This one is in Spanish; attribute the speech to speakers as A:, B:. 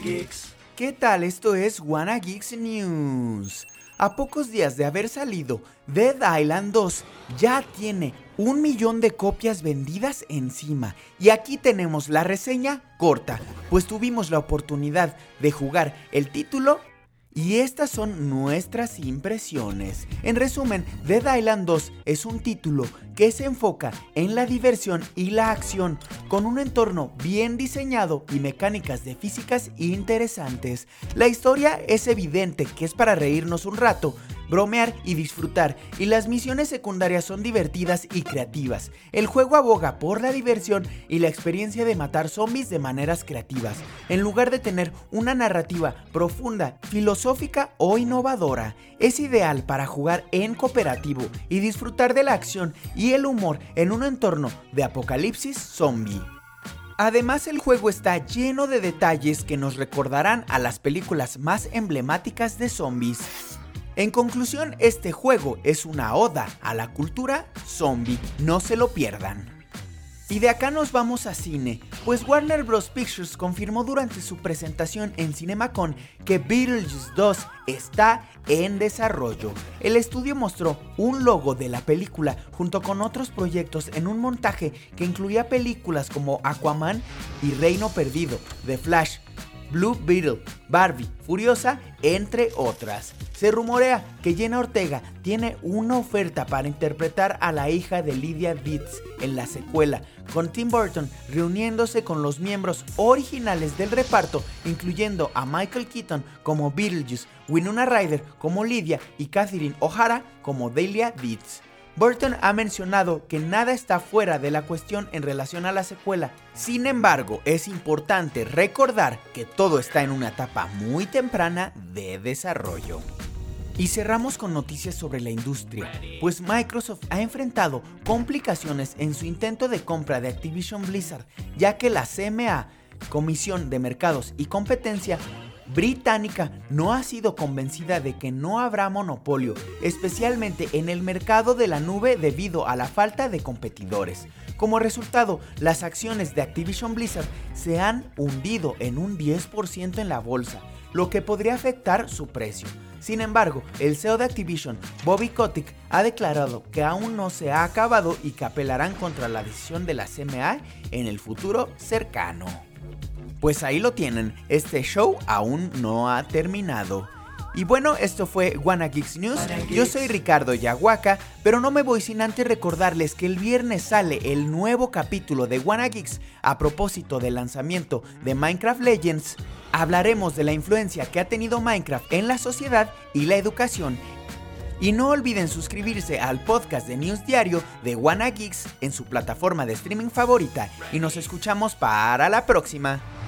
A: Geeks.
B: ¿Qué tal? Esto es Wanna Geeks News. A pocos días de haber salido, Dead Island 2 ya tiene 1 millón de copias vendidas encima. Y aquí tenemos la reseña corta, pues tuvimos la oportunidad de jugar el título y estas son nuestras impresiones. En resumen, Dead Island 2 es un título que se enfoca en la diversión y la acción, con un entorno bien diseñado y mecánicas de físicas interesantes. La historia es evidente que es para reírnos un rato, bromear y disfrutar, y las misiones secundarias son divertidas y creativas. El juego aboga por la diversión y la experiencia de matar zombies de maneras creativas, en lugar de tener una narrativa profunda, filosófica o innovadora. Es ideal para jugar en cooperativo y disfrutar de la acción y el humor en un entorno de apocalipsis zombie. Además, el juego está lleno de detalles que nos recordarán a las películas más emblemáticas de zombies. En conclusión, este juego es una oda a la cultura zombie, no se lo pierdan. Y de acá nos vamos a cine, pues Warner Bros. Pictures confirmó durante su presentación en CinemaCon que Beetlejuice 2 está en desarrollo. El estudio mostró un logo de la película junto con otros proyectos en un montaje que incluía películas como Aquaman y Reino Perdido, The Flash, Blue Beetle, Barbie, Furiosa, entre otras. Se rumorea que Jenna Ortega tiene una oferta para interpretar a la hija de Lydia Deetz en la secuela, con Tim Burton reuniéndose con los miembros originales del reparto, incluyendo a Michael Keaton como Beetlejuice, Winona Ryder como Lydia y Catherine O'Hara como Delia Deetz. Burton ha mencionado que nada está fuera de la cuestión en relación a la secuela. Sin embargo, es importante recordar que todo está en una etapa muy temprana de desarrollo. Y cerramos con noticias sobre la industria, pues Microsoft ha enfrentado complicaciones en su intento de compra de Activision Blizzard, ya que la CMA, Comisión de Mercados y Competencia británica, no ha sido convencida de que no habrá monopolio, especialmente en el mercado de la nube debido a la falta de competidores. Como resultado, las acciones de Activision Blizzard se han hundido en un 10% en la bolsa, lo que podría afectar su precio. Sin embargo, el CEO de Activision, Bobby Kotick, ha declarado que aún no se ha acabado y que apelarán contra la decisión de la CMA en el futuro cercano. Pues ahí lo tienen, este show aún no ha terminado. Y bueno, esto fue Wanna Geeks News. Yo soy Ricardo Yahuaca, pero no me voy sin antes recordarles que el viernes sale el nuevo capítulo de Wanna Geeks a propósito del lanzamiento de Minecraft Legends. Hablaremos de la influencia que ha tenido Minecraft en la sociedad y la educación. Y no olviden suscribirse al podcast de News Diario de Wanna Geeks en su plataforma de streaming favorita. Y nos escuchamos para la próxima.